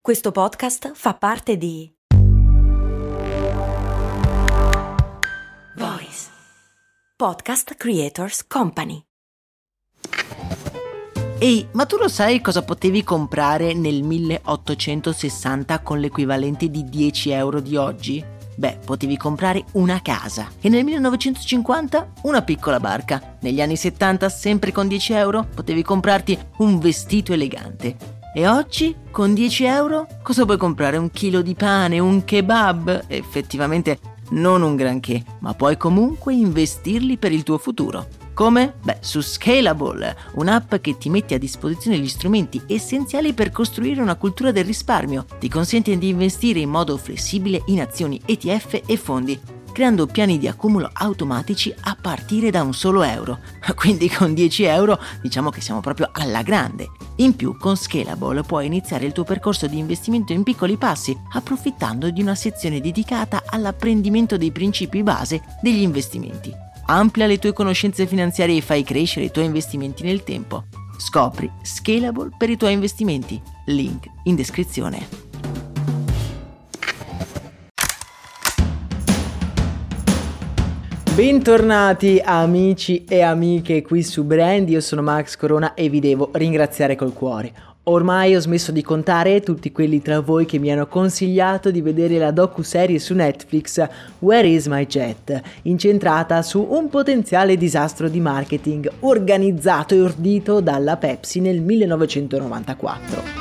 Questo podcast fa parte di Voice Podcast Creators Company. Ehi, ma tu lo sai cosa potevi comprare nel 1860 con l'equivalente di 10 euro di oggi? Beh, potevi comprare una casa e nel 1950 una piccola barca. Negli anni 70, sempre con 10 euro, potevi comprarti un vestito elegante. E oggi, con 10 euro, cosa puoi comprare? Un chilo di pane, un kebab? Effettivamente non un granché, ma puoi comunque investirli per il tuo futuro. Come? Beh, su Scalable, un'app che ti mette a disposizione gli strumenti essenziali per costruire una cultura del risparmio. Ti consente di investire in modo flessibile in azioni, ETF e fondi, creando piani di accumulo automatici a partire da un solo euro. Quindi con 10 euro diciamo che siamo proprio alla grande. In più, con Scalable puoi iniziare il tuo percorso di investimento in piccoli passi, approfittando di una sezione dedicata all'apprendimento dei principi base degli investimenti. Amplia le tue conoscenze finanziarie e fai crescere i tuoi investimenti nel tempo. Scopri Scalable per i tuoi investimenti. Link in descrizione. Bentornati amici e amiche qui su Brand, io sono Max Corona e vi devo ringraziare col cuore. Ormai ho smesso di contare tutti quelli tra voi che mi hanno consigliato di vedere la docuserie su Netflix Where is my jet, incentrata su un potenziale disastro di marketing organizzato e ordito dalla Pepsi nel 1994.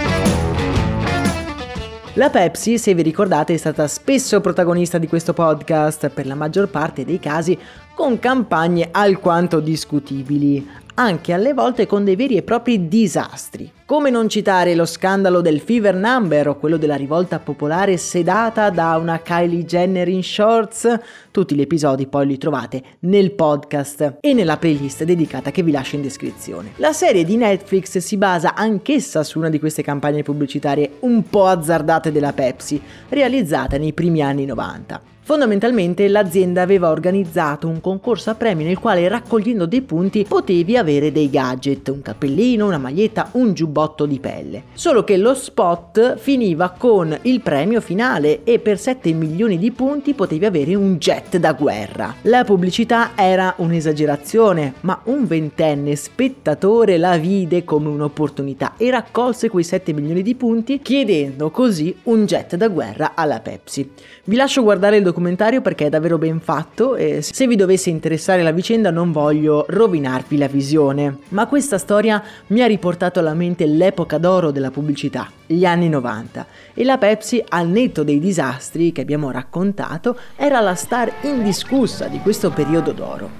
La Pepsi, se vi ricordate, è stata spesso protagonista di questo podcast, per la maggior parte dei casi con campagne alquanto discutibili, anche alle volte con dei veri e propri disastri. Come non citare lo scandalo del Fever Number o quello della rivolta popolare sedata da una Kylie Jenner in shorts? Tutti gli episodi poi li trovate nel podcast e nella playlist dedicata che vi lascio in descrizione. La serie di Netflix si basa anch'essa su una di queste campagne pubblicitarie un po' azzardate della Pepsi, realizzata nei primi anni 90. Fondamentalmente l'azienda aveva organizzato un concorso a premi nel quale, raccogliendo dei punti, potevi avere dei gadget, un cappellino, una maglietta, un giubbotto di pelle. Solo che lo spot finiva con il premio finale e per 7 milioni di punti potevi avere un jet da guerra. La pubblicità era un'esagerazione, ma un ventenne spettatore la vide come un'opportunità e raccolse quei 7 milioni di punti, chiedendo così un jet da guerra alla Pepsi. Vi lascio guardare il documentario perché è davvero ben fatto e se vi dovesse interessare la vicenda non voglio rovinarvi la visione, ma questa storia mi ha riportato alla mente l'epoca d'oro della pubblicità, gli anni 90, e la Pepsi, al netto dei disastri che abbiamo raccontato, era la star indiscussa di questo periodo d'oro.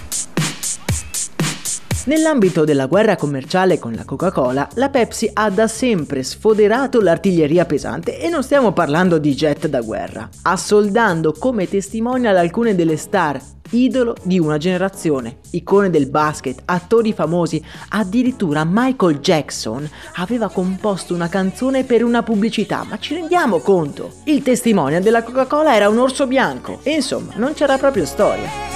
Nell'ambito della guerra commerciale con la Coca-Cola, la Pepsi ha da sempre sfoderato l'artiglieria pesante e non stiamo parlando di jet da guerra, assoldando come testimonial alcune delle star, idolo di una generazione, icone del basket, attori famosi, addirittura Michael Jackson aveva composto una canzone per una pubblicità, ma ci rendiamo conto? Il testimonial della Coca-Cola era un orso bianco e insomma non c'era proprio storia.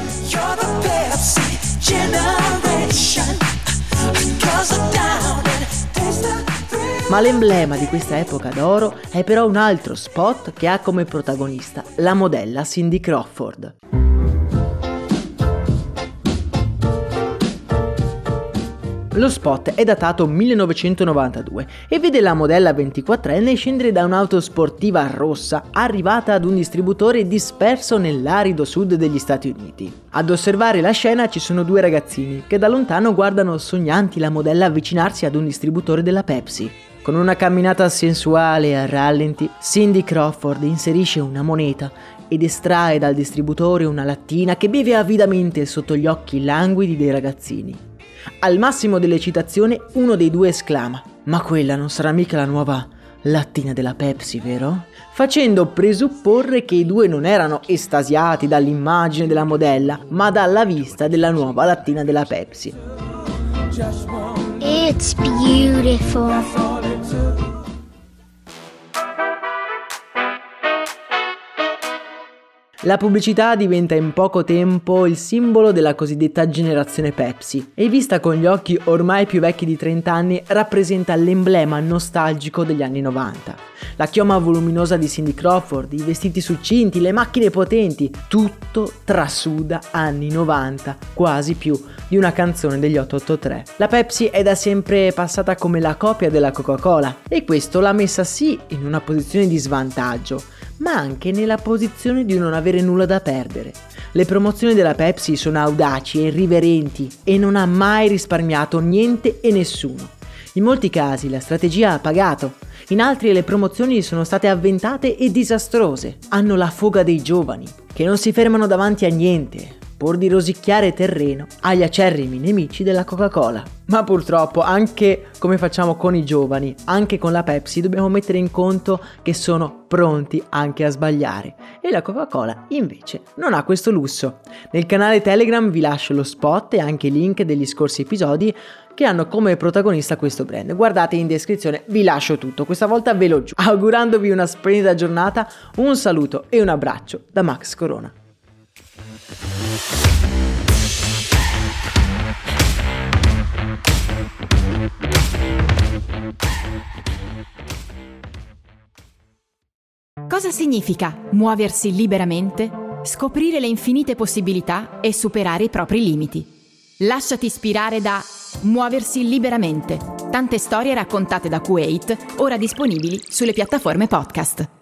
Ma l'emblema di questa epoca d'oro è però un altro spot che ha come protagonista la modella Cindy Crawford. Lo spot è datato 1992 e vede la modella 24enne scendere da un'auto sportiva rossa arrivata ad un distributore disperso nell'arido sud degli Stati Uniti. Ad osservare la scena ci sono due ragazzini che da lontano guardano sognanti la modella avvicinarsi ad un distributore della Pepsi. Con una camminata sensuale a rallenti, Cindy Crawford inserisce una moneta ed estrae dal distributore una lattina che beve avidamente sotto gli occhi languidi dei ragazzini. Al massimo dell'eccitazione uno dei due esclama: "Ma quella non sarà mica la nuova lattina della Pepsi, vero?" Facendo presupporre che i due non erano estasiati dall'immagine della modella, ma dalla vista della nuova lattina della Pepsi. It's beautiful. La pubblicità diventa in poco tempo il simbolo della cosiddetta generazione Pepsi e vista con gli occhi ormai più vecchi di 30 anni rappresenta l'emblema nostalgico degli anni 90. La chioma voluminosa di Cindy Crawford, i vestiti succinti, le macchine potenti, tutto trasuda anni 90, quasi più di una canzone degli 883. La Pepsi è da sempre passata come la copia della Coca-Cola e questo l'ha messa sì in una posizione di svantaggio, ma anche nella posizione di non avere nulla da perdere. Le promozioni della Pepsi sono audaci e irriverenti e non ha mai risparmiato niente e nessuno. In molti casi la strategia ha pagato, in altri le promozioni sono state avventate e disastrose. Hanno la foga dei giovani, che non si fermano davanti a niente, pur di rosicchiare terreno agli acerrimi nemici della Coca-Cola. Ma purtroppo, anche come facciamo con i giovani, anche con la Pepsi dobbiamo mettere in conto che sono pronti anche a sbagliare. E la Coca-Cola invece non ha questo lusso. Nel canale Telegram vi lascio lo spot e anche i link degli scorsi episodi che hanno come protagonista questo brand. Guardate in descrizione, vi lascio tutto, questa volta ve lo giuro. Augurandovi una splendida giornata, un saluto e un abbraccio da Max Corona. Cosa significa muoversi liberamente, scoprire le infinite possibilità e superare i propri limiti? Lasciati ispirare da Muoversi liberamente. Tante storie raccontate da Kuwait, ora disponibili sulle piattaforme podcast.